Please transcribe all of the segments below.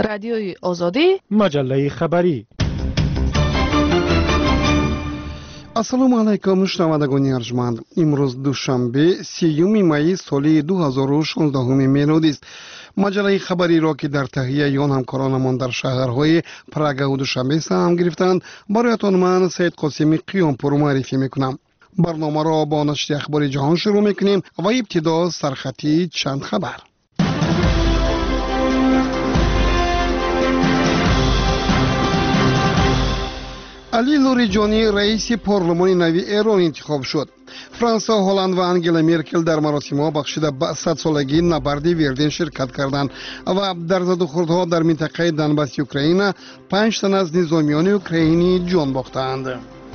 رادیوی آزادی، مجله خبری. ассалому алайкум шунавандагони арҷманд. имрӯз душанбе 3 майи соли 2016 мелодӣ аст. маҷалаи хабариро ки дар таҳияи он ҳамкоронамон дар шаҳрҳои прагаву душанбе саҳм гирифтанд, бароятон ман саид қосими қиёнпур муаррифӣ мекунам. барномаро бо нашри ахбори ҷаҳон шурӯъ мекунем ва ибтидо сархати чанд хабар. али лориҷонӣ раиси парлумони нави эрон интихоб шуд. франса, ҳолланд ва ангела меркел дар маросимҳо бахшида ба 100-солагии набарди верден ширкат карданд ва дар задухӯрдҳо дар минтақаи Донбасси Украина 5 тан аз низомиёни украинӣ ҷон бохтанд.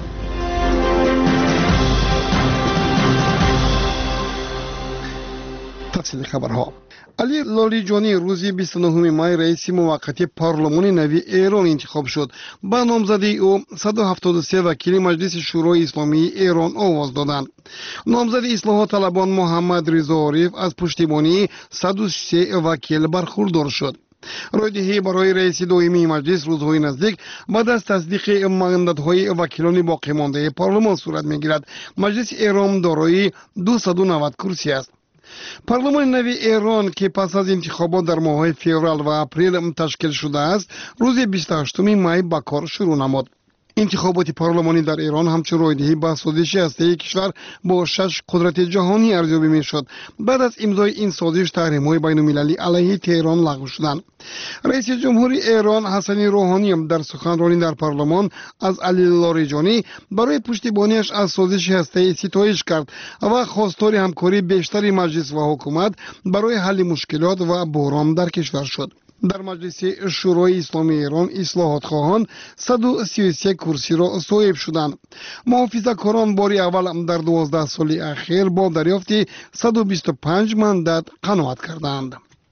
тафсили хабарҳо. али лориҷонӣ рӯзи 29 май раиси муваққати парлумони нави эрон интихоб шуд. ба номзадии ӯ 173 вакили маҷлиси шӯрои исломии эрон овоз доданд. номзади ислоҳотталабон муҳаммад Ризо Ориф аз пуштибонии 133 вакил бархурдор шуд. ройдиҳӣ барои раиси доимии маҷлис рӯзҳои наздик баъд аз тасдиқи мандатҳои вакилони боқимондаи парлумон сурат мегирад. маҷлиси эрон дорои 290 курсӣ аст. парлумони нави эрон ки пас аз интихобот дар моҳҳои феврал ва апрел ташкил шудааст, рӯзи 28 май ба кор шурӯъ намуд. интихоботи парлумонӣ дар эрон ҳамчун ройдиҳӣ ба созиши ҳастаи кишвар бо 6 қудрати ҷаҳонӣ арзёбӣ мешуд. баъд аз имзои ин созиш таҳримҳои байнумилалӣ алайҳи Теҳрон лағв шуданд. раиси ҷумҳури эрон Ҳасани Рӯҳонӣ дар суханронӣ дар парлумон аз али лориҷонӣ барои пуштибониаш аз созиши ҳастаӣ ситоиш кард ва хостори ҳамкории бештари маҷлис ва ҳукумат барои ҳалли мушкилот ва буҳрон дар кишвар шуд. дар маҷлиси шӯрои исломии эрон ислоҳотхоҳон 133 курсиро соҳиб шуданд. муҳофизакорон бори аввал дар 12 соли ахир бо дарёфти 125 мандат қаноат карданд.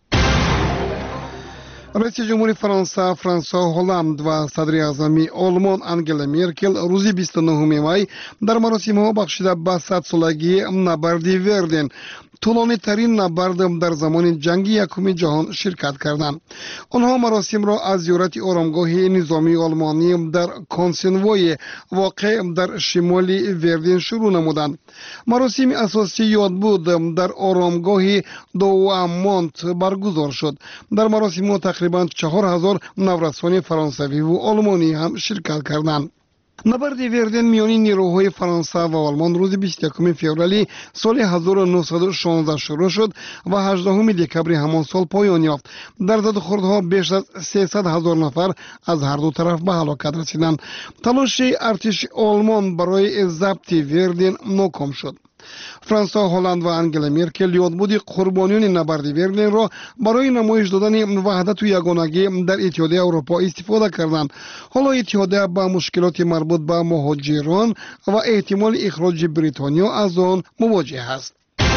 раиси ҷумҳури Франса Франсуа Ҳолланд ва садри аъзами Олмон Ангела Меркел рӯзи 29 май дар маросимҳо бахшида ба 100-солагии набарди Верден, тӯлонитарин набард дар замони ҷанги якуми ҷаҳон ширкат карданд. онҳо маросимро аз зиёрати оромгоҳи низомии олмонӣ дар Консенвое воқеъ дар шимоли Верден шурӯъ намуданд. маросими асосӣ ёдбуд дар оромгоҳи Доуамонт баргузор шуд. дар маросимҳо тақрибан 4000 наврасони фаронсавиву олмонӣ ҳам ширкат карданд. набарди Верден миёни нирӯҳои Фаронса ва Олмон рӯзи 21 феврали соли 1916 шурӯъ шуд ва 18 декабри ҳамон сол поён ёфт. дар задухӯрдҳо беш аз 300 000 нафар аз ҳарду тараф ба ҳалокат расиданд. талоши артиши Олмон барои забти Верден ноком шуд. франса, ҳолланд ва ангела меркел ёдбуди қурбониёни набарди Верденро барои намоиш додани ваҳдату ягонагӣ дар иттиҳодияи Аврупо истифода карданд. ҳоло иттиҳодия ба мушкилоти марбут ба муҳоҷирон ва эҳтимоли ихроҷи Бритониё аз он мувоҷеҳ аст.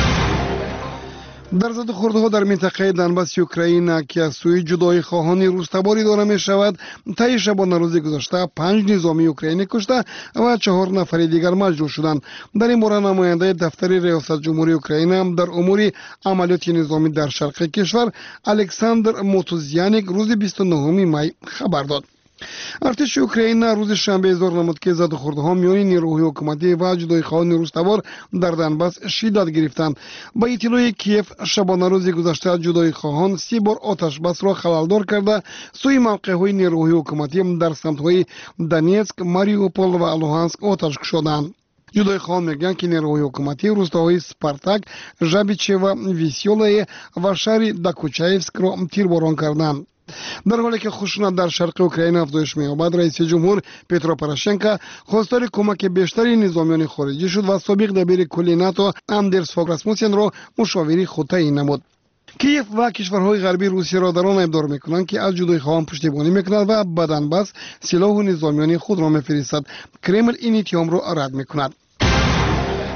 дар задухӯрдҳо дар минтақаи Донбасси Украина ки аз сӯи ҷудоихоҳони рӯстабор идора мешавад, таи шабонарӯзи гузашта 5 низомии украинӣ кушта ва 4 нафари дигар маҷрӯҳ шуданд. дар ин бора намояндаи дафтари риёсатҷумҳурии Украина дар умури амалиёти низомӣ дар шарқи кишвар Александр Мотузяник рӯзи 29 май хабар дод. артиши Украина рӯзи шанбе эзҳор намуд ки задухӯрдҳо миёни нирӯҳои ҳукуматӣ ва ҷудоихоҳони рӯстабор дар Донбасс шиддат гирифтанд. ба иттилои Киев, шабонарӯзи гузашта ҷудоихоҳон 30 бор оташбасро халалдор карда, сӯи мавқеъҳои нирӯҳои ҳукуматӣ дар самтҳои Донецк, Мариупол ва Луҳанск оташ кушоданд. ҷудоихоҳон мегӯянд ки нерӯҳои ҳукуматӣ рӯстаҳои Спартак, Жабичева, Весёлое ва шаҳри Докучаевскро тирборон карданд. дар ҳоле ки хушунат дар шарқи Украина афзоиш меёбад, раиси ҷумҳур Петро Порошенко хостори кӯмаки бештари низомиёни хориҷӣ шуд ва собиқ дабири кулли НАТО Андерс Фог Расмусенро мушовири худ таъин намуд. киев ва кишварҳои ғарбӣ Русияро дар он айбдор мекунанд ки аз ҷудоихоҳон пуштибонӣ мекунад ва ба Донбасс силоҳу низомиёни худро мефиристад. Кремл ин иттиҳомро рад мекунад.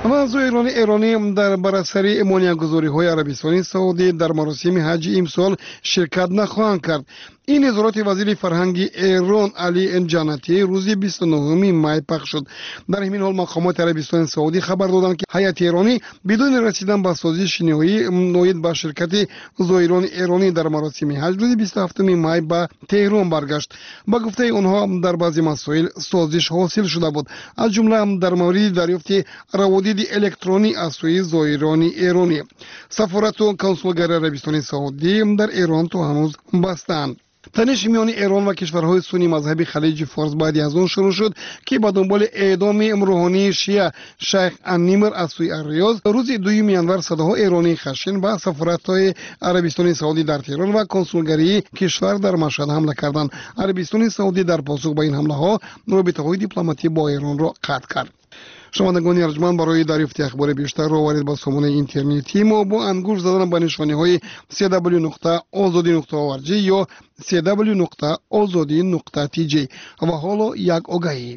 و زائران ایرانی در براسری امانیت‌گذاری‌های عربستان سعودی در مراسم حج امسال شرکت نخواهند کرد. این اظهارات وزیر فرهنگ ایران علی جنتی روز 29 می پخش شد. در همین حال مقامات عربستان سعودی خبر دادند که هیئت ایرانی بدون رسیدن به سازش نهایی نوید با شرکت زائران ایرانی در مراسم حج روز 27 می به تهران برگشت. با گفته آنها در بعضی مسائل سازش حاصل شده بود، از جمله در مورد دریافت روادید الکترونی از سوی زائران ایرانی. سفارت و کنسولگری عربستان سعودی در ایران تا هنوز بستند. تنش میان ایران و کشورهای سنی مذهبی خلیج فارس بعد از آن شروع شد که با دنبال اعدام روحانی شیعه شیخ النمر از سوی ریاض روز 2 ینور صداها ایرانی خشن به سفارت‌های عربستان سعودی در تهران و کنسولگری کشور در مشهد حمله کردند. عربستان سعودی در پاسخ به این حمله‌ها رابطه‌های دیپلماتی با ایران را قطع کرد. شنوندگان ارجمند، برای دریافت اخبار بیشتر رو وارد با سامانه اینترنتی ما با انگوش زدن به نشانه‌های www.azadi.org یا www.azadi.tj. و حالا یک آگهی.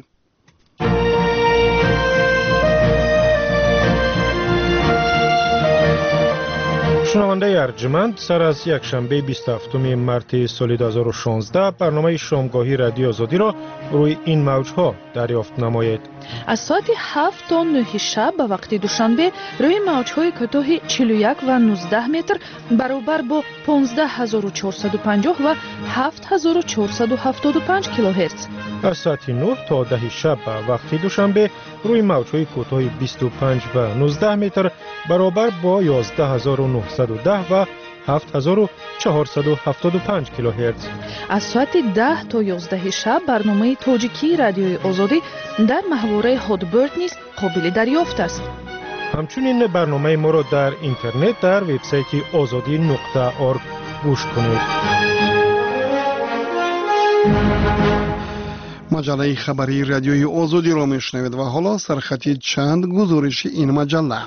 شنونده ارجمند، سر از یک شنبه 27 مارس سال 2016 برنامه شامگاهی رادیو آزادی را روی این موجها دریافت نمایید. از ساعت 7 تا 9 شب به وقت دوشنبه روی موجهای کوتاه 41 و 19 متر برابر با 15450 و 7475 کیلوهرتز. از ساعت 9 تا 10 شب به وقت دوشنبه روی موجهای کوتاه 25 و 19 متر برابر با 11910 و 7475 کیلوهرتز. از ساعت 10 تا 11 شب برنامه تاجیکی رادیوی آزادی در محوره هادبرد نیز قابل دریافت است. همچنین برنامه ما را در اینترنت در وبسایت azadi.org گوش کنید. مجله خبری رادیوی آزادی را میشنوید و حالا سرخطی چند گزارش این مجله.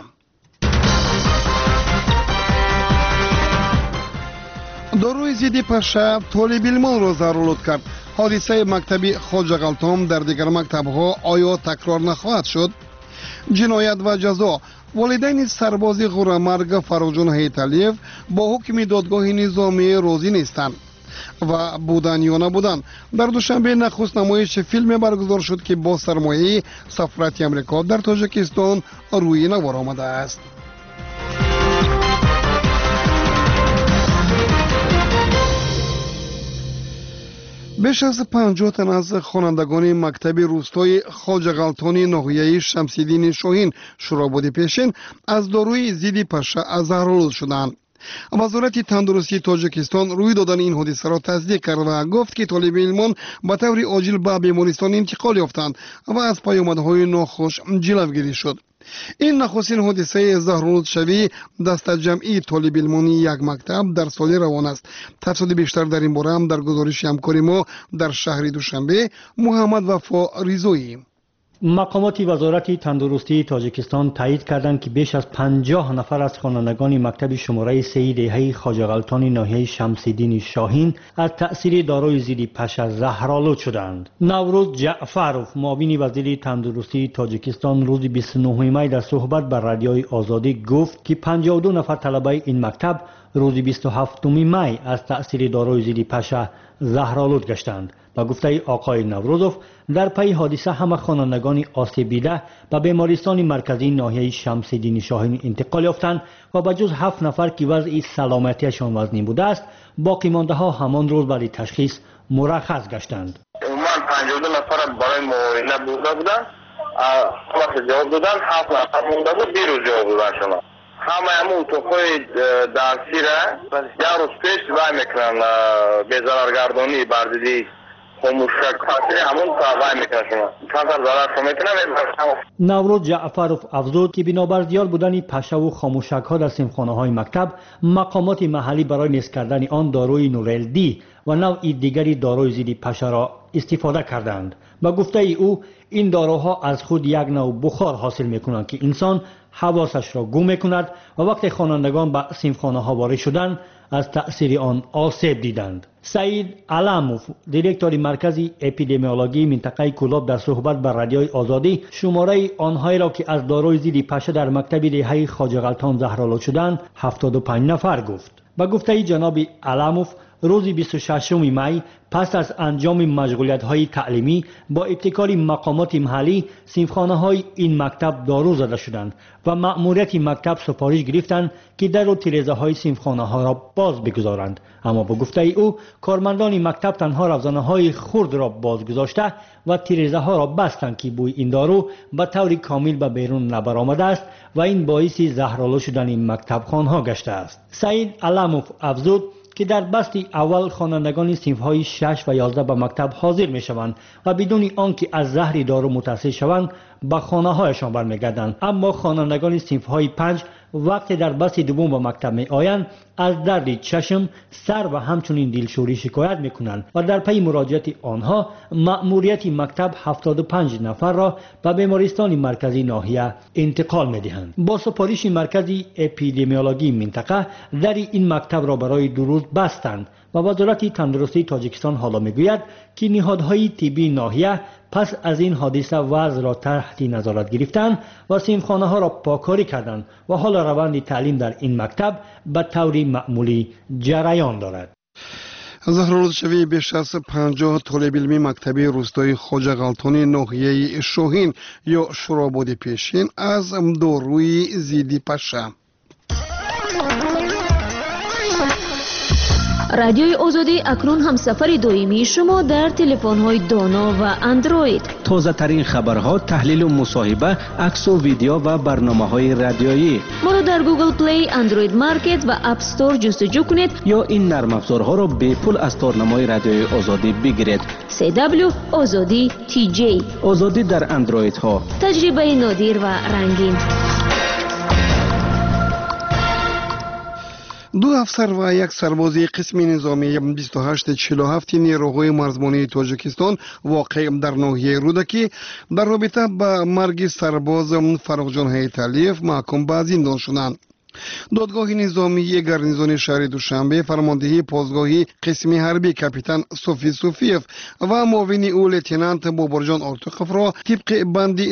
داروی ضد پشه طالب علمان را ضرورت کرد. حادثه مکتب خواجه غلطام در دیگر مکتب‌ها آیا تکرار نخواهد شد؟ جنایت و جزا. والدین سرباز غورمرگ فراجون هیتالیف با حکم دادگاه نظامی راضی نیستند و بودن یا نبودن. در دوشنبه نخست نمایش فیلم برگزار شد که با سرمایه سفارت آمریکا در تاجیکستان روی نوار آمده است. بیش از 50 تن از خوانندگان مکتب روستای خواجه غلطانی ناحیه شمس‌الدین شاهین شوراباد پیشین از داروی ضد پشه ضرورت شدند. وزارت تندرستی تاجیکستان روی دادن این حادثه را تصدیق کرد و گفت که طالب علمان به طور عاجل به بیمارستان انتقال یافتند و از پیامدهای ناخوش جلوگیری شد. این نخستین حادثه زهرآلود شوی دست جمعی طالب علمانی یک مکتب در سال روان است. تفصیل بیشتر در این باره هم در گزارش همکار ما در شهر دوشنبه محمد وفا رضایی. مقامات وزارت تندرستی تاجیکستان تایید کردند که بیش از 50 نفر از خوانندگان مکتب شماره 3 دهه خواجه غلطانی ناحیه شمس‌الدین شاهین از تأثیر داروی ضد پشه زهرآلود شدند. نوروز جعفروف معاون وزیر تندرستی تاجیکستان روز 29 می در صحبت با رادیوی آزادی گفت که 52 نفر طلبه این مکتب روز 27 می از تأثیر داروی ضد پشه زهرآلود گشتند. با گفته آقای نوروزوف در پی حادثه همه خوانندگان آسیب دیده به بیمارستان مرکزی ناحیه شمس‌الدین شاهین انتقال یافتند و به جز 7 نفر که وضع سلامتیشان وزنی بوده است، باقی مانده ها همان روز بعد تشخیص مرخص گشتند. عموما 52 نفر برای معاینه بودند، وقت جواب دادن 7 نفر مونده بود، دیروز جواب دادن شما. همه اتوقای درسی را یک روز پیش وای میکنن بی‌ضررگردانی بردیدی خاموشک تاثیر همون وای میکنن شما. چند سال ضرر شما میکنن. نوروز جعفروف افزود که بنابر زیاد بودن پشه و خاموشک ها در سیمخانه های مکتب، مقامات محلی برای نیست کردن آن داروی نورلدی و نوع دیگری داروی ضد پشه را استفاده کردند. با گفته او این داروها از خود یک نوع بخار حاصل میکنند که انسان حواسش را گم میکند و وقتی خوانندگان به سیمخانه ها وارد شدند از تأثیر آن آسیب دیدند. سعید علاموف، دیرکتور مرکز اپیدمیولوژی منطقه کلاب، در صحبت با رادیوی آزادی شماره آنهایی را که از داروی ضد پشه در مکتب ریحه خواجه غلطان زهرآلود شدند 75 نفر گفت. با گفته جناب علاموف، روز 26 می پس از انجام مشغولیت‌های تعلیمی با ابتکار مقامات محلی، صنفخانه‌های این مکتب دارو زده شدند و مأموریت مکتب سفارش گرفتند که در و تیره‌های صنفخانه‌ها را باز بگذارند. اما با گفته او، کارمندان مکتب تنها روزنه‌های خرد را باز گذاشته و تیره‌ها را بستند که بوی این دارو به طور کامل به بیرون نبرآمده است و این باعث زهرآلود شدن این مکتب خانه‌ها گشته است. سعید علاموف افزود که در بسته اول خوانندگان صنف‌های 6 و 11 به مکتب حاضر می‌شوند و بدون آنکه از زهر دارو متاثر شوند به خانه‌هایشان برمیگردند، اما خوانندگان صنف‌های 5 وقتی در بسته دوم به مکتب می‌آیند از درد چشم، سر و همچنین دلشوری شکایت می‌کنند و در پی مراجعت آنها مأموریت مکتب 75 نفر را به بیمارستان مرکزی ناحیه انتقال می‌دهند. با سفارش مرکز اپیدمیولوژی منطقه در این مکتب را برای 2 روز بستند و وزارت تندرستی تاجیکستان حالا میگوید که نهادهای طبی ناحیه پس از این حادثه وضع را تحت نظارت گرفتند و صنفخانه‌ها را پاککاری کردند و حالا روند تعلیم در این مکتب به طور معمولی جریان دارد. زهرآلود شوی بیش از 50 طالب علمی مکتب روستایی خواجه غلطان ناحیه شاهین یا شوراباد پیشین از داروی ضد پشه. رادیوی آزادی اکنون هم سفر دائمی شما در تلفن‌های دانا و اندروید. تازه ترین خبرها، تحلیل و مصاحبه، عکس و ویدیو و برنامه‌های رادیویی. ما را در گوگل پلی، اندروید مارکت و اپ استور جستجو کنید یا این نرم افزارها را به پول از تارنمای رادیوی آزادی بگیرید. CW آزادی TJ. آزادی در اندروید ها. تجربه نادر و رنگین. 2 افسر و 1 سرباز قسم نظامی 2847 نیروهای مرزبانی تاجیکستان واقع در ناحیه رودکی در رابطه با مرگ سرباز فرخجان حیدرعلیف محکوم به زندان شدند. دادگاه نظامی گارنیزون شهر دوشنبه فرماندهی پاسگاهی قسم حربی کاپیتان صوفی صوفیف و معاون او لتینانت بابرجان آرتوقف را طبق بند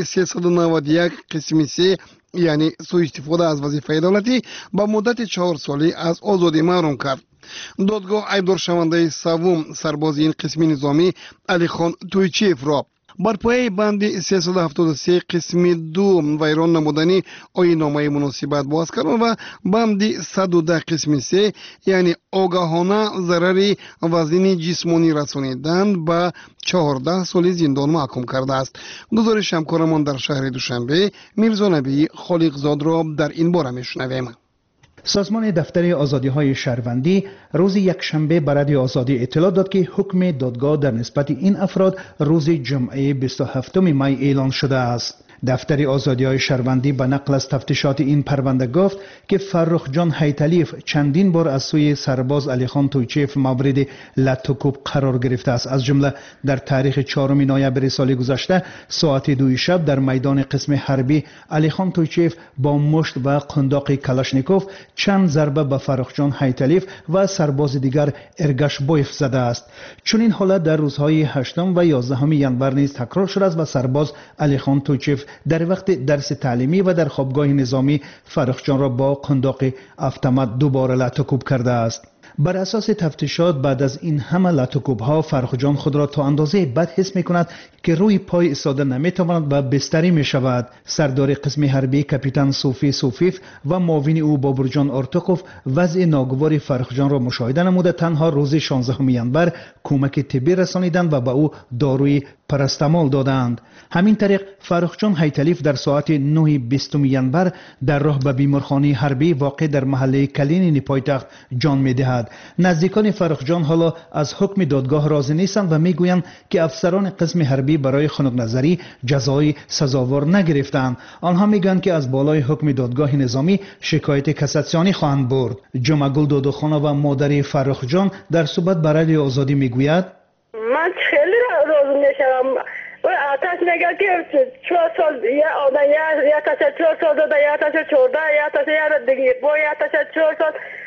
391 قسم 3 یعنی سوء استفاده از وظیفه دولتی با مدت 4 ساله از آزادی محروم کرد. دادگاه ایبدار شونده سوم سرباز این قسم نظامی علی خان تویچیف را بر پایه بند 373 قسم 2 ویران نمودنی آیین‌نامه مناسبت باز کردن و بند 110 قسم 3 یعنی آگاهانه ضرر وزن جسمانی رسانیدن به 14 سال زندان محکوم کرده است. گزارش همکارمان در شهر دوشنبه میرزا نبی خالقزاد را در این باره میشنویم. سازمان دفتر آزادی‌های شهروندی روز یکشنبه به رادیو آزادی اطلاع داد که حکم دادگاه در نسبت این افراد روز جمعه 27 می اعلان شده است. دفتر آزادی‌های شهروندی به نقل از تفتیشات این پرونده گفت که فرخجان حیدرعلیف چندین بار از سوی سرباز علی خان تویچیف مورد لطوکوب قرار گرفته است. از جمله در تاریخ 4 نوامبر سال گذشته ساعت 2 شب در میدان قسم حربی علی خان تویچیف با مشت و قنداق کلاشنیکوف چند ضربه به فرخجان حیدرعلیف و سرباز دیگر ارگاشبویف زده است. چون این حالت در روزهای 8 و 11 ینور نیز تکرار شده است و سرباز علی خان تویچیف در وقت درس تعلیمی و در خوابگاه نظامی فرخجان را با قنداق اتومات دوباره لطوکوب کرده است. بر اساس تفتیشات بعد از این همه لطوکوب ها فرخجان خود را تا اندازه بد حس می کند که روی پای ایستاده نمی تواند و بستری می شود. سردار قسم حربی کاپیتان صوفی صوفیف و معاون او بابرجان آرتوقف وضع ناگوار فرخجان را مشاهده نموده تنها روز 16 ینور کمک طبی رسانیدند و به او داروی پاراستامول دادند. همین طریق فرخجان حیدرعلیف در ساعت 9:20 ینور در راه به بیمارخانه حربی واقع در محله کلینی پایتخت جان می دهد. نزدیکان فرخجان حالا از حکم دادگاه راضی نیستند و میگویند که افسران قسم حربی برای خنک نظری جزای سزاوار نگرفتند. آنها میگویند که از بالای حکم دادگاه نظامی شکایت کاساسیونی خواهند برد. جمعگل دودوخانه و مادر فرخجان در صحبت با رادیو آزادی میگوید من خیلی راضی نشدم. آتش نگاه که 4 سال یا آدم یا تاش 4 سال داده یا تاش 14 یا تاش یا دیگه با یا تاش 4 سال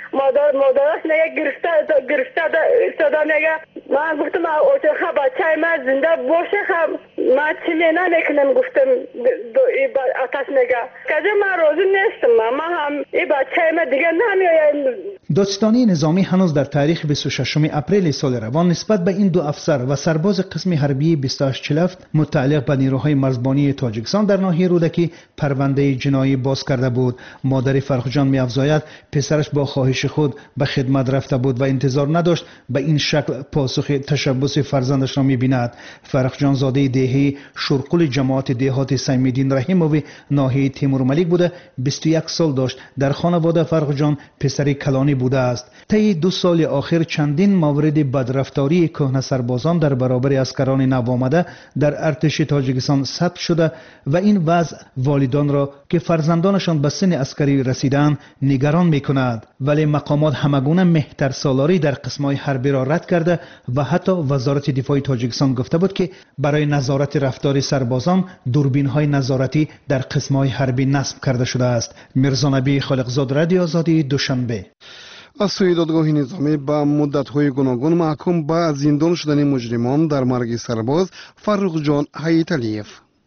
مادرش نگه گرفته صدا نگه من گفتم اوچه بچه من زنده باشه خب من چی نکنم گفتم آتش نگه کجا من روزی نیستم من هم این بچه من دیگه نمیایم. دادستانی نظامی هنوز در تاریخ 26 اپریل سال روان نسبت به این دو افسر و سرباز قسم حربی 2847 متعلق به نیروهای مرزبانی تاجیکستان در ناحیه رودکی پرونده جنایی باز کرده بود. مادر فرخجان می‌افزاید پسرش با خواهش خود به خدمت رفته بود و انتظار نداشت به این شکل پاسخ تشبث فرزندش را می‌بیند. فرخجان زاده دهه شرقل جماعت دهات سیم‌الدین رحیموی ناحیه تیمورملک بوده. 21 سال داشت. در خانواده فرخجان پسری کلانی بوده است. طی 2 سال آخر چندین مورد بدرفتاری کهنه سربازان در برابر اسکران نوآمده در ارتش تاجیکستان ثبت شده و این وضع والدان را که فرزندانشان به سن عسکری رسیدند نگران می‌کند. ولی مقامات همگونه مهترسالاری در قسم‌های حربی را رد کرده و حتی وزارت دفاع تاجیکستان گفته بود که برای نظارت رفتار سربازان دوربین‌های نظارتی در قسم‌های حربی نصب کرده شده است. میرزا نبی خالقزاد، رادیو آزادی، دوشنبه. از سوی دادگاه نظامی با مدت‌های گوناگون محکوم به زندان شدن مجرمان در مرگ سرباز فرخجان حیاتلیف.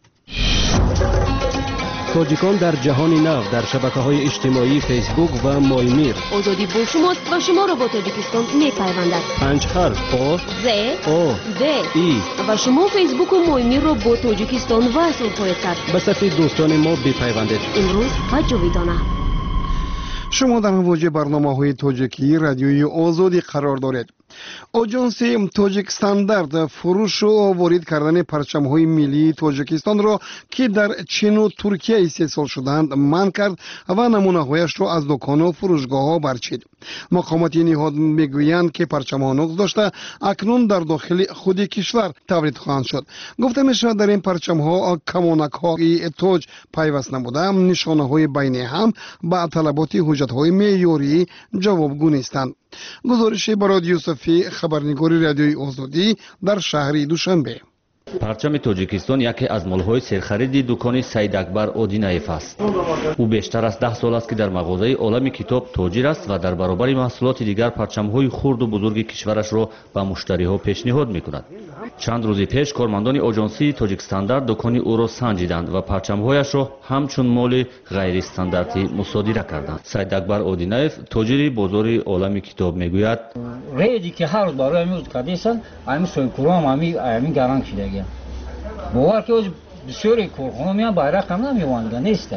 تاجیکان در جهان نو در شبکه‌های اجتماعی فیسبوک و مایمیر. آزادی با شماست و شما را با تاجیکستان می‌پیوندد. 5 حرف آ ز او د ای و شما فیسبوک و مایمیر را با تاجیکستان وصل خواهید کرد. به صفحه دوستان ما بپیوندید. امروز و جاویدانه. شما در مواجه برنامه‌های تاجیکی رادیوی آزادی قرار دارید. آژانس تاجیک استاندارد فروش و وارد کردن پرچم‌های ملی تاجیکستان را که در چین و ترکیه استحصال شدند منع کرد و نمونه‌هایش را از دکان و فروشگاه‌ها برچید. مقامات نهاد میگویند که پرچم‌ها نقص داشته اکنون در داخل خود کشور تولید خواهند شد. گفته می‌شود در این پرچم‌ها کمانک‌های تاج پیوست نبوده، نشانه‌های بینی هم با طلبات حجت‌های معیاری جوابگو نیستند. گزارش برای یوسفی، خبرنگار رادیوی آزادی در شهر دوشنبه. پرچم تاجیکستان یکی از مال‌های سرخرید دکان سید اکبر اودینایف است. او بیشتر از 10 سال است که در مغازه عالم کتاب تاجر است و در برابر محصولات دیگر پرچم‌های خرد و بزرگ کشورش را به مشتری‌ها پیشنهاد می‌کند. چند روز پیش کارمندان آژانسی تاجیک استاندارد دکان او را سنجیدند و پرچم‌هایش را همچون مال غیر استانداردی مصادره کردند. سید اکبر اودینایف تاجر بازار عالم کتاب می‌گوید: ریدی که هر روز برای امروز کردیسن همین سویکورام همین گران شده. باور که بسیاری کارخانه میان bayrak هم نمیوانند نیست.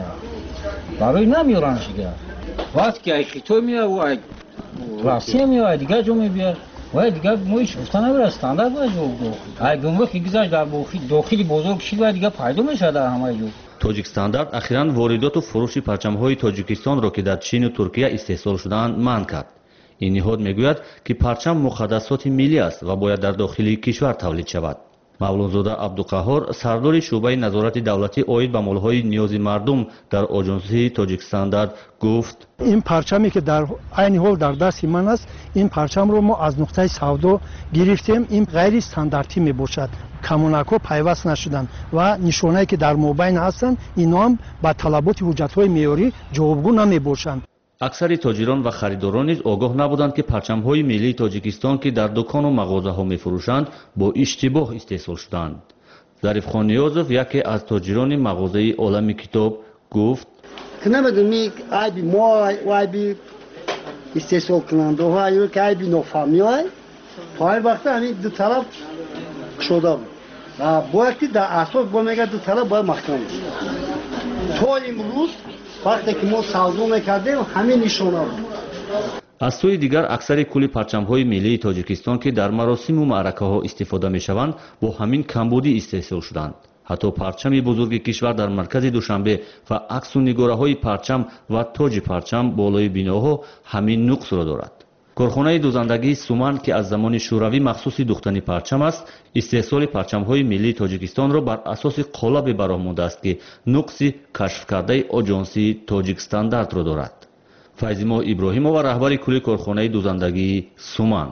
برای نمیورن شده. وقتی که کتاب میاد و راستی میاد دیگه جو میاد. و دیگه مویش گفتن نبره استاندارد باید جو. اگه گمرک که گذاشت در داخلی بزرگ شد و دیگه پیدا میشه در همه جو. تاجیک استاندارد اخیراً واردات و فروش پرچم‌های تاجیکستان را که در چین و ترکیه استحصال شده‌اند منع کرد. این نهاد میگوید که پرچم مقدسات ملی است و باید در داخل کشور تولید شود. مولونزاده عبدالقهار سردار شعبه نظارت دولتی عاید به مال‌های نیاز مردم در آژانس تاجیک استاندارد گفت: این پرچمی که در عین حال در دست من است، این پرچم رو ما از نقطه سودا گرفتیم. این غیر استانداردی میباشد. کمونک‌ها پیوست نشدن و نشانه‌ای که در مابین هستند اینا هم با طلبات حجت‌های معیاری جوابگو نمیباشند. اکثر تاجران و خریداران نیز آگاه نبودند که پرچم‌های ملی تاجیکستان که در دکان و مغازه‌ها می‌فروشند با اشتباه استحصال شدند. ظریفخان نیازов یکی از تاجران مغازه عالم کتاب گفت: نمی‌دونی عیبی ما و عیبی استحصال کننده ها یا که عیبی نفهمی های پای وقت همین دو طرف شده بود و باید که در اساس با میگه دو طرف باید محکم بود. تا امروز وقتی که ما سودا میکردیم همین نشانه بود. از سوی دیگر اکثر کل پرچم‌های ملی تاجیکستان که در مراسم و معرکه‌ها استفاده می‌شوند با همین کمبودی استحصال شدند. حتی پرچم بزرگ کشور در مرکز دوشنبه و عکس و نگاره‌های پرچم و تاج پرچم بالای بناها همین نقص را دارد. کارخانه دوزندگی سومن که از زمان شوروی مخصوص دوختن پرچم است، استحصال پرچم‌های ملی تاجیکستان را بر اساس قالب برآمده است که نقص کشف کرده آژانسی تاجیک استاندارد را دارد. فیضیما ابراهیمова رهبر کل کارخانه دوزندگی سومن: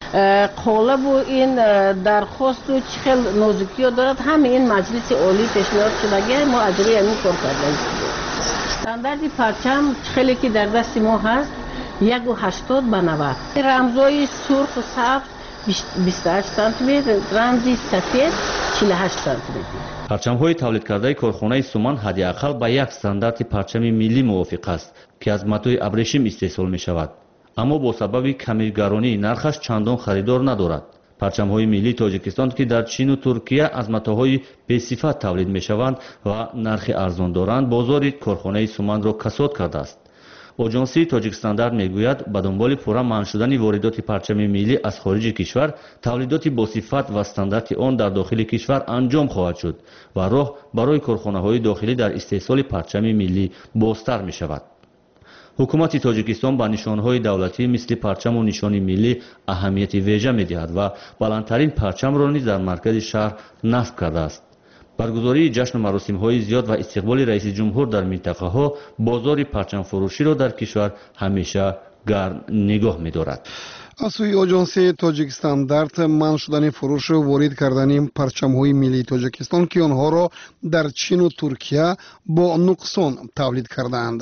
قالب و این درخواست و چخل نازکی ها دارد، همه این مجلس عالی پیشنهاد شده ما اجرای همین کار کرده. استاندارد پرچم چخلی که در دست ما هست 180 به 90. رمزای سرخ و سبز 28 سانتیمتر، رمزی سفید 48 سانتیمتر. парчамҳои тавлидкардаи корхонаи суман ҳадиақал ба як стандарти парчами миллӣ мувофиқ аст ки аз матои абрешим истеҳсол мешавад, аммо бо сабаби камигаронии нархаш чандон харидор надорад. парчамҳои миллии тоҷикистон ки дар чину туркия аз матоҳои бесифат тавлид мешаванд ва нархи арзон доранд, бозори корхонаи суманро касод кардааст. оҷонсии тоҷикстандарт мегӯяд ба дунболи пурра манъ шудани воридоти парчами миллӣ аз хориҷи кишвар, тавлидоти босифат ва стандарти он дар дохили кишвар анҷом хоҳад шуд ва роҳ барои корхонаҳои дохилӣ дар истеҳсоли парчами миллӣ бозтар мешавад. ҳукумати тоҷикистон ба нишонҳои давлатӣ мисли парчаму нишони миллӣ аҳамияти вежа медиҳад ва баландтарин парчамро низ дар маркази шаҳр насб кардааст. баргузории ҷашну маросимҳои зиёд ва истиқболи раиси ҷумҳур дар минтақаҳо бозори парчамфурӯширо дар кишвар ҳамеша гарм нигоҳ медорад. аз сӯи оҷонсияи тоҷикстандарт манъ шудани фурӯшу ворид кардани парчамҳои миллии тоҷикистон ки онҳоро дар чину туркия бо нуқсон тавлид кардаанд.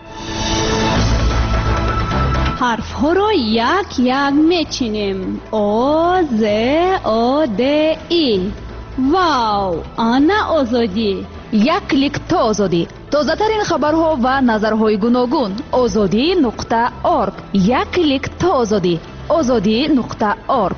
ҳарфҳоро як мечинем. о з о д и. вау, ана озодӣ. як клик то озодӣ. тозатарин хабарҳо ва назарҳои гуногун. озодӣ.орг. як клик то озодӣ. озодӣ.орг.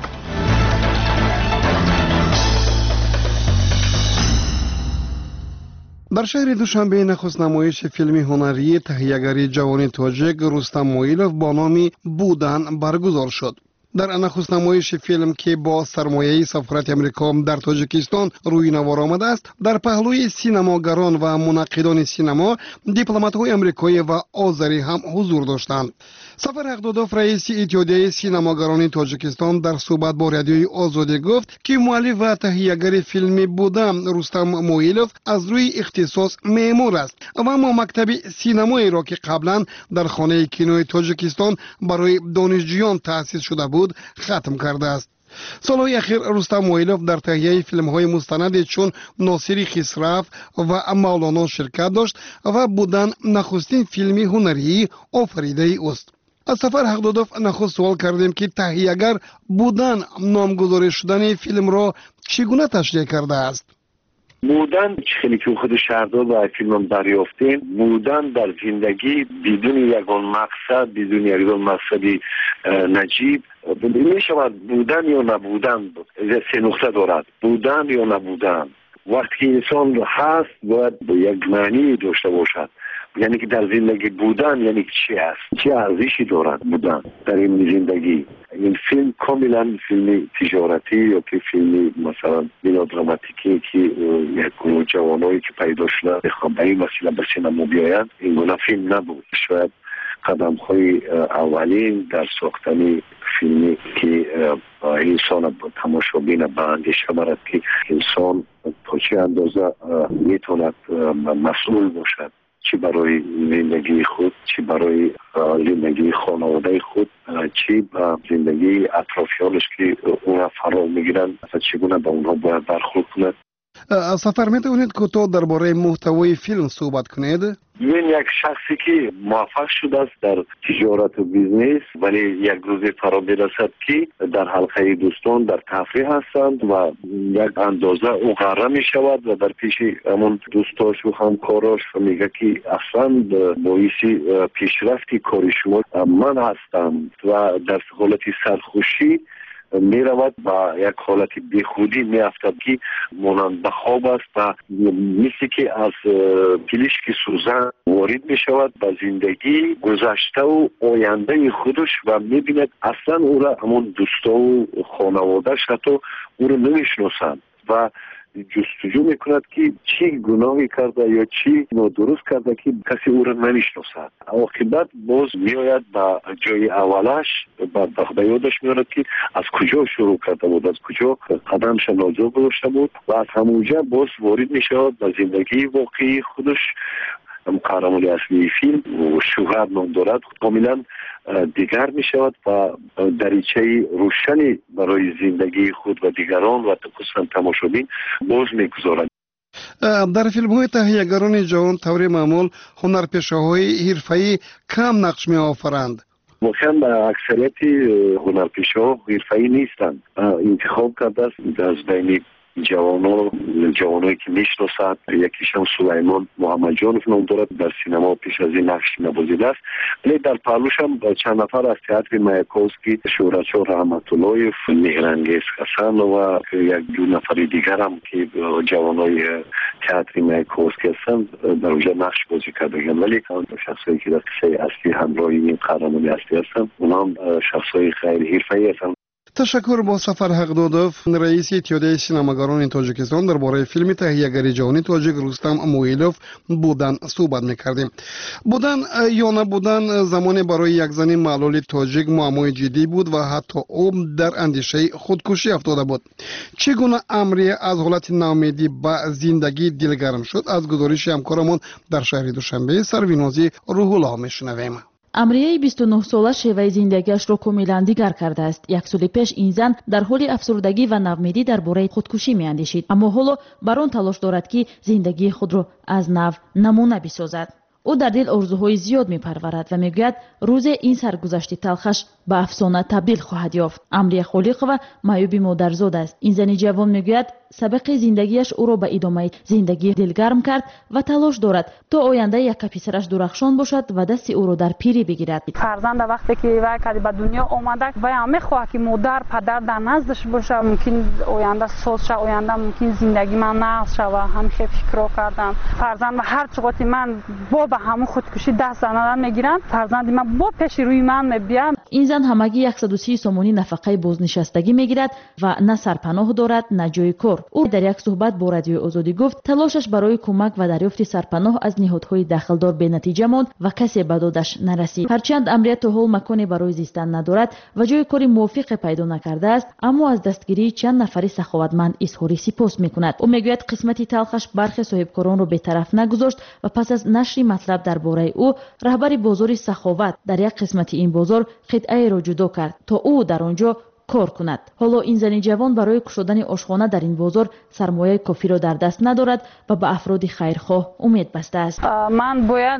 дар шаҳри душанбе нахуст намоиши филми ҳунарии таҳиягари ҷавони тоҷик рустам моилов бо номи будан баргузор шуд. дар нахуст намоиши филм ки бо сармояи сафорати амрико дар тоҷикистон рӯйнавор омадааст, дар паҳлӯи синамогарон ва мунаққидони синамо дипломатҳои амрикоӣ ва озарӣ ҳам ҳузур доштанд. сафар ҳақдодов раиси иттиҳодияи синамогарони тоҷикистон дар суҳбат бо радиои озодӣ гуфт ки муаллиф ва таҳиягари филми будам рустам моилов аз рӯи ихтисос меъмор аст ва аммо мактаби синамоеро ки қаблан дар хонаи кинои тоҷикистон барои донишҷӯён таъсис шуда буд хатм кардааст. солҳои ахир рустам моилов дар таҳияи филмҳои мустанаде чун носири хисраф ва мавлоно ширкат дошт ва будан нахустин филми ҳунарии офаридаи ӯст. аз сафар ҳақдодов нахуст суол кардем ки таҳиягар будан номгузорӣ шудани филмро чӣ гуна ташриҳ кардааст. بودن خیلی که خود شهردار و فیلم دریافتیم، بودن در زندگی بدون یگان مقصد، بدون یگان مقصدی نجیب می شود بودن یا نبودن سه نقطه دارد. بودن یا نبودن وقتی انسان هست باید یک معنی داشته باشد، یعنی که در زندگی بودن یعنی چی است، چه ارزشی دارد بودن در این زندگی. این فیلم کاملا فیلم تجارتی یا که فیلم مثلا ملودراماتیکی که یک گروه جوانایی که پیدا شدن بخوام به این وسیله به سینما بیایند، این گونه فیلم نبود. شاید قدم های اولین در ساختن فیلمی که انسان تماشابین به اندیشه برد که انسان تا چه اندازه میتواند مسئول باشد، چی برای زندگی خود، چی برای زندگی خانواده خود، چی با زندگی اطرافیانش که اونها فرا میگیرن، چگونه با اونها باید برخورد کند. سفر میتونید کوتاه درباره محتوای فیلم صحبت کنید؟ من یک شخصی که موفق شده است در تجارت و بیزنس، ولی یک روز فرا میرسد که در حلقه دوستان در تفریح هستند و یک اندازه او غره می شود و در پیش همون دوستاش و همکاراش میگه که اصلا باعث پیشرفت کار شما من هستم و در حالت سرخوشی می رود و یک حالت بیخودی می افتد که مانند به خواب است و مثل که از پلیشک سوزن وارد می شود به زندگی گذشته و آینده خودش و می بیند اصلا او را همون دوستا و خانوادهش حتی او را نمی شناسند و جستجو میکند که چی گناهی کرده یا چی نادرست کرده که کسی او را نمیشناسد. عاقبت باز میآید به جای اولش به یادش میآید که از کجا شروع کرده بود، از کجا قدمش ناجا گذاشته بود و از همونجا باز وارد میشود به زندگی واقعی خودش. قهرمان اصلی فیلم شوهر نام دارد، کاملا دیگر می شود و دریچه روشنی برای زندگی خود و دیگران و خصوصا تماشابین باز می گذارد. در فیلم های تهیه‌گران جهان طور معمول هنرپیشه‌های حرفه‌ای کم نقش می آفرند. واقعا اکثریت هنرپیشه‌ها حرفه‌ای نیستند. انتخاب کرده است از بین جوانایی که میشناسد. یکیشان سلیمان محمد جانف نام دارد، در سینما پیش از این نقش نوازیده است. ولی در پهلوش هم چند نفر از تئاتر مایاکوفسکی، شهرتشاه رحمت‌اللهیف، مهرانگیز حسن و یک دو نفر دیگر هم که جوانای تئاتر مایاکوفسکی هستند در اونجا نقش بازی کردند. ولی شخصایی که در قصه اصلی همراه این قهرمان اصلی هستند اونها هم شخصای خیلی حرفه‌ای هستند. تشکر با سفر حقدادوف، رئیس اتحادیه سینماگران تاجیکستان درباره فیلم تهیه‌گری جهانی تاجیک رستم مویلوف بودن صحبت می‌کردیم. بودن یا نبودن زمانی برای یک زن معلول تاجیک معمای جدی بود و حتی او در اندیشه خودکشی افتاده بود. چگونه امری از حالت ناامیدی به زندگی دلگرم شد؟ از گزارش همکارمون در شهر دوشنبه سروینازی روح الله میشنویم. амрияи 29 сола шеваи зиндагиашро комилан дигар кардааст. як соли пеш ин зан дар ҳоли афсурдагӣ ва навмедӣ дар бораи худкушӣ меандешид, аммо ҳоло бар он талош дорад ки зиндагии худро аз нав намуна бисозад. ӯ дар дил орзуҳои зиёд мепарварад ва мегӯяд рӯзе ин саргузашти талхаш ба афсона табдил хоҳад ёфт. амрия холиқова маъюби модарзод аст. ин зани ҷавон мегӯяд сабақи зиндагиаш ӯро ба идомаи зиндагӣ дилгарм кард ва талош дорад то ояндаи яка писараш дурахшон бошад ва дасти ӯро дар пирӣ бигирад. фарзанда вақте ки вай кади ба дунё омада вай ҳам мехоҳад ки модар падар дар наздаш боша. мумкин оянда соз ша, оянда мумкин зиндагӣ ман нақз шава. ҳамиша фикрро кардам фарзанд ва ҳар чиқоти ман бо ба ҳамун худкушӣ даст занадан мегиранд, фарзанди ман бо пеши рӯи ман мебиям. ин зан ҳамагӣ 130 сомонӣ нафақаи бознишастагӣ мегирад ва на сарпаноҳ дорад, на ҷои кор. ӯ дар як суҳбат бо радиои озодӣ гуфт талошаш барои кӯмак ва дарёфти сарпаноҳ аз ниҳодҳои дахлдор бенатиҷа монд ва касе ба додаш нарасид. ҳарчанд амрия то ҳол маконе барои зистан надорад ва ҷои кори мувофиқе пайдо накардааст, аммо аз дастгирии чанд нафари саховатманд изҳори сипос мекунад. ӯ мегӯяд қисмати талхаш бархе соҳибкоронро бетараф нагузошт ва пас аз нашри матлаб дар бораи ӯ раҳбари бозори саховат дар як қисмати ин бозор қитъаеро ҷудо кард то ӯ дар он ҷо кор кунад. ҳоло ин зани ҷавон барои кушодани ошхона дар ин бозор сармояи кофиро дар даст надорад ва ба афроди хайрхоҳ умед бастааст. ман бояд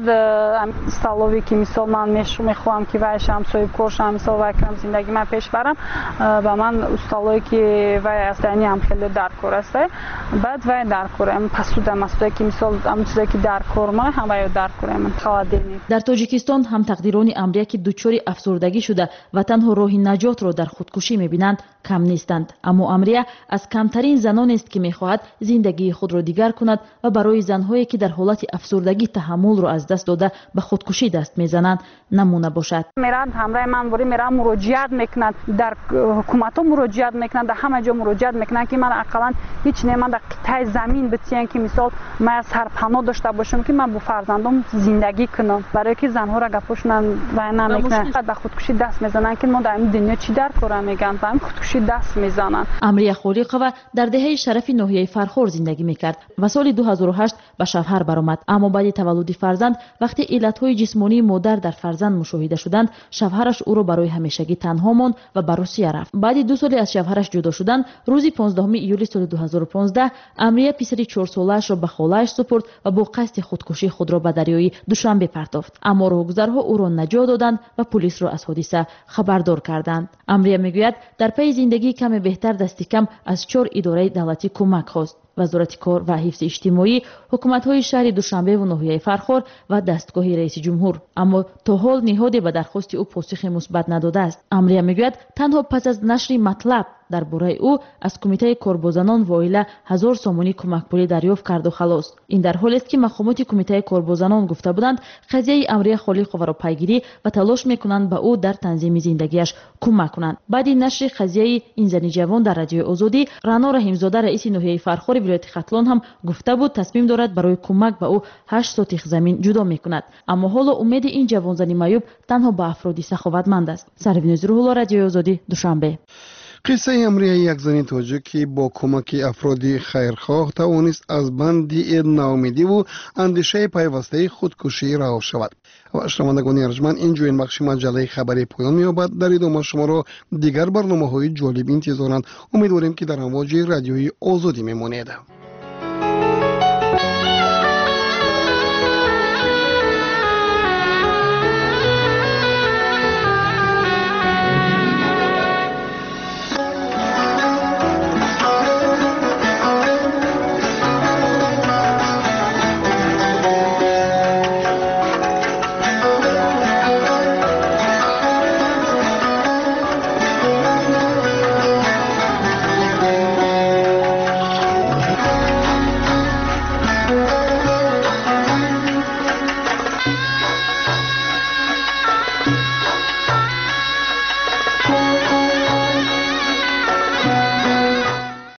столове ки мисол ман мехоҳам ки вай шам соҳибкор шам, мисол вай кам зиндагӣ ман пеш барам ба ман устолое ки вай аст яъни ҳам хеле дар кор аст. баъд вай дар кор пасуда масуда ки мисол ам чизе ки дар кор ма ҳам вай дар кор ман халадени. дар тоҷикистон ҳам тақдирони амрия ки дучори афсурдагӣ шуда ва танҳо роҳи наҷотро дар худкушӣ мебинанд кам нестанд. аммо амрия аз камтарин заноneст ки мехоҳад зиндагии худро дигар кунад ва барои занҳое ки дар ҳолати афсурдагӣ таҳаммулро аз даст дода ба худкушӣ даст мезананд намуна бошад. мерад ҳамраҳи ман бори мерад муроҷиат мекунад, дар ҳукуматҳо муроҷиат мекунад, дар ҳама ҷо муроҷиат мекунад ки ман ақаллан ҳеҷ не ман дар қитъаи замин битиям ки мисол ман сарпаноҳ дошта бошам ки ман бо фарзандам зиндагӣ кунам. барое ки занҳоро гапошонан вай намекунанд, ба худкушӣ даст мезананд ки мо дар ин дунё чӣ дар корам мегӯям худкушӣ даст мезананд. амрия холиқова дар деҳаи шарафи ноҳияи фархор зиндагӣ мекард ва соли 2008 ба шавҳар баромад. аммо баъди таваллуди фарзанд вақте иллатҳои ҷисмонии модар дар фарзанд мушоҳида шуданд, шавҳараш ӯро барои ҳамешагӣ танҳо монд ва ба русия рафт. баъди 2 соли аз шавҳараш ҷудо шудан, рӯзи 15 июли соли 2015 амрия писари 4-солаашро ба холааш супурд ва бо қасди худкушӣ худро ба дарёи Душанбе партофт. аммо роҳгузарҳо ӯро наҷот доданд ва пулисро аз ҳодиса хабардор карданд. амрия мегӯяд дар пайи зиндагии каме беҳтар дасти кам аз 4 идораи давлатӣ кӯмак хост: вазорати кор ва ҳифзи иҷтимоӣ, ҳукуматҳои шаҳри Душанбе ва ноҳияи фархор ва дастгоҳи раиси ҷумҳур. аммо то ҳол ниҳоде ба дархости ӯ посухи мусбат надодааст. амрия мегӯяд танҳо пас аз нашри матлаб дар бораи ӯ аз кумитаи корбозанон ва оила 1000 сомонӣ кӯмакпулӣ дарёфт карду халос. ин дар ҳолест ки мақомоти кумитаи корбозанон гуфта буданд қазияи амрия холиқоваро пайгирӣ ва талош мекунанд ба ӯ дар танзими зиндагиаш кӯмак кунанд. баъди нашри қазияи ин зани ҷавон дар радиои озодӣ, раъно раҳимзода раиси ноҳияи фархори вилояти хатлон ҳам гуфта буд тасмим дорад барои кӯмак ба ӯ 8 сотих замин ҷудо мекунад. аммо ҳоло умеди ин ҷавонзани маъюб танҳо ба афроди саховатманд аст. сарвинози рӯҳулло, радиои озодӣ, Душанбе. қиссаи амрияи як зани тоҷик ки бо кӯмаки афроди хайрхоҳ тавонист аз банди наумедиву андешаи пайвастаи худкушӣ раҳо шавад. ва шунавандагони арҷманд ин ҷо ин бахши маҷаллаи хабари поён меёбад. дар идома шуморо дигар барномаҳои ҷолиб интизоранд. умедворем ки дар амвоҷи радиои озодӣ мемонед.